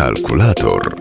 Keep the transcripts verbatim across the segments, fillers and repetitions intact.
Kalkulator.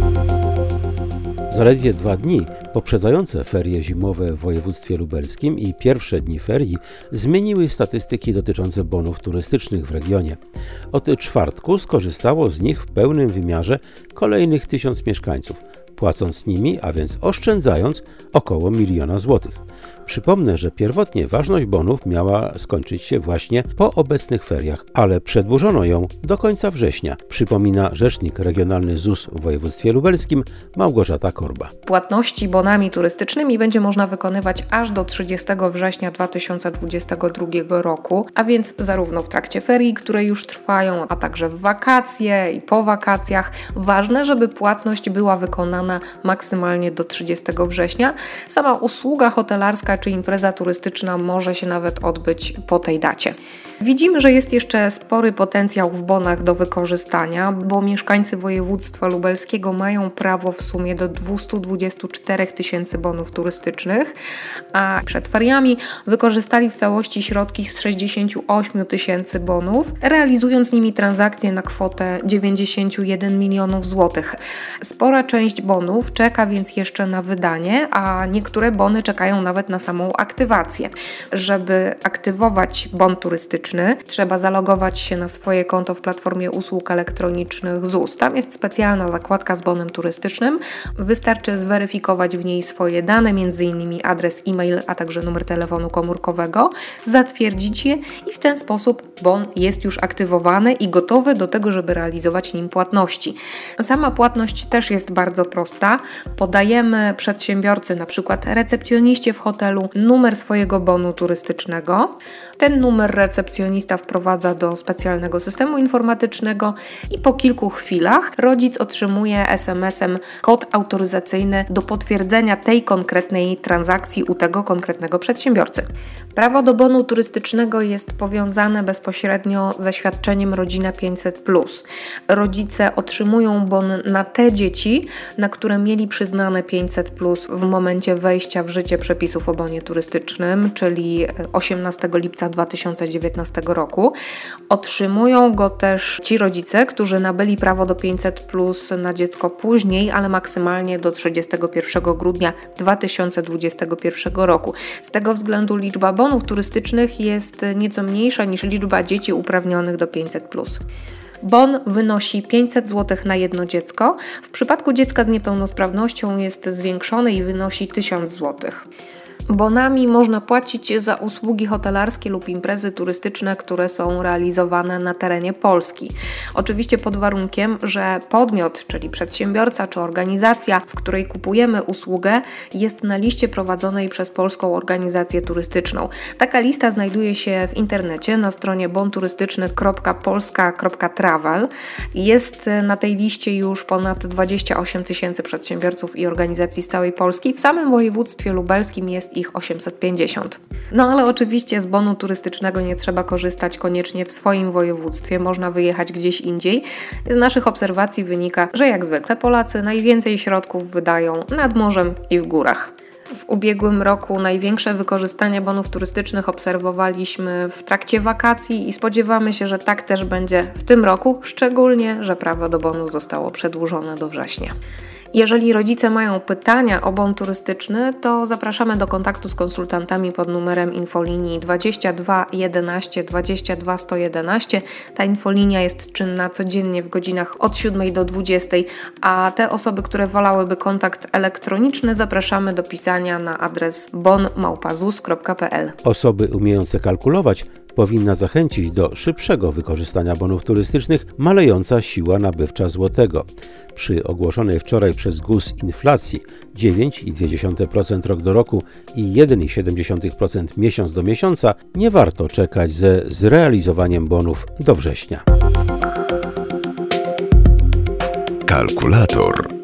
Zaledwie dwa dni poprzedzające ferie zimowe w województwie lubelskim i pierwsze dni ferii zmieniły statystyki dotyczące bonów turystycznych w regionie. Od czwartku skorzystało z nich w pełnym wymiarze kolejnych tysiąc mieszkańców, płacąc nimi, a więc oszczędzając około miliona złotych. Przypomnę, że pierwotnie ważność bonów miała skończyć się właśnie po obecnych feriach, ale przedłużono ją do końca września, przypomina rzecznik regionalny Z U S w województwie lubelskim Małgorzata Korba. Płatności bonami turystycznymi będzie można wykonywać aż do trzydziestego września dwa tysiące dwudziestego drugiego roku, a więc zarówno w trakcie ferii, które już trwają, a także w wakacje i po wakacjach. Ważne, żeby płatność była wykonana maksymalnie do trzydziestego września. Sama usługa hotelarska czy impreza turystyczna może się nawet odbyć po tej dacie. Widzimy, że jest jeszcze spory potencjał w bonach do wykorzystania, bo mieszkańcy województwa lubelskiego mają prawo w sumie do dwieście dwadzieścia cztery tysięcy bonów turystycznych, a przed feriami wykorzystali w całości środki z sześćdziesiąt osiem tysięcy bonów, realizując nimi transakcje na kwotę dziewięćdziesiąt jeden milionów złotych. Spora część bonów czeka więc jeszcze na wydanie, a niektóre bony czekają nawet na samą aktywację. Żeby aktywować bon turystyczny, trzeba zalogować się na swoje konto w platformie usług elektronicznych Z U S. Tam jest specjalna zakładka z bonem turystycznym. Wystarczy zweryfikować w niej swoje dane, m.in. adres e-mail, a także numer telefonu komórkowego, zatwierdzić je i w ten sposób bon jest już aktywowany i gotowy do tego, żeby realizować nim płatności. Sama płatność też jest bardzo prosta. Podajemy przedsiębiorcy, na przykład recepcjoniście w hotelu, numer swojego bonu turystycznego. Ten numer recepcjonista wprowadza do specjalnego systemu informatycznego i po kilku chwilach rodzic otrzymuje es em esem kod autoryzacyjny do potwierdzenia tej konkretnej transakcji u tego konkretnego przedsiębiorcy. Prawo do bonu turystycznego jest powiązane bezpośrednio ze świadczeniem Rodzina pięćset plus. Rodzice otrzymują bon na te dzieci, na które mieli przyznane pięćset plus w momencie wejścia w życie przepisów o bonie turystycznym, czyli osiemnastego lipca dwa tysiące dziewiętnastego roku. Otrzymują go też ci rodzice, którzy nabyli prawo do pięćset plus na dziecko później, ale maksymalnie do trzydziestego pierwszego grudnia dwa tysiące dwudziestego pierwszego roku. Z tego względu liczba bonów turystycznych jest nieco mniejsza niż liczba dzieci uprawnionych do pięćset plus. Bon wynosi pięćset złotych na jedno dziecko. W przypadku dziecka z niepełnosprawnością jest zwiększony i wynosi tysiąc złotych. Bonami można płacić za usługi hotelarskie lub imprezy turystyczne, które są realizowane na terenie Polski. Oczywiście pod warunkiem, że podmiot, czyli przedsiębiorca czy organizacja, w której kupujemy usługę, jest na liście prowadzonej przez Polską Organizację Turystyczną. Taka lista znajduje się w internecie na stronie bonturystyczny kropka polska kropka travel. Jest na tej liście już ponad dwadzieścia osiem tysięcy przedsiębiorców i organizacji z całej Polski. W samym województwie lubelskim jest ich osiemset pięćdziesiąt. No ale oczywiście z bonu turystycznego nie trzeba korzystać koniecznie w swoim województwie, można wyjechać gdzieś indziej. Z naszych obserwacji wynika, że jak zwykle Polacy najwięcej środków wydają nad morzem i w górach. W ubiegłym roku największe wykorzystanie bonów turystycznych obserwowaliśmy w trakcie wakacji i spodziewamy się, że tak też będzie w tym roku, szczególnie, że prawo do bonu zostało przedłużone do września. Jeżeli rodzice mają pytania o bon turystyczny, to zapraszamy do kontaktu z konsultantami pod numerem infolinii dwadzieścia dwa jedenaście dwadzieścia dwa sto jedenaście. Ta infolinia jest czynna codziennie w godzinach od siódmej do dwudziestej, a te osoby, które wolałyby kontakt elektroniczny, zapraszamy do pisania na adres bon małpa zus kropka pe el. Osoby umiejące kalkulować powinna zachęcić do szybszego wykorzystania bonów turystycznych malejąca siła nabywcza złotego. Przy ogłoszonej wczoraj przez G U S inflacji dziewięć przecinek dwa procent rok do roku i jeden przecinek siedem procent miesiąc do miesiąca nie warto czekać ze zrealizowaniem bonów do września. Kalkulator.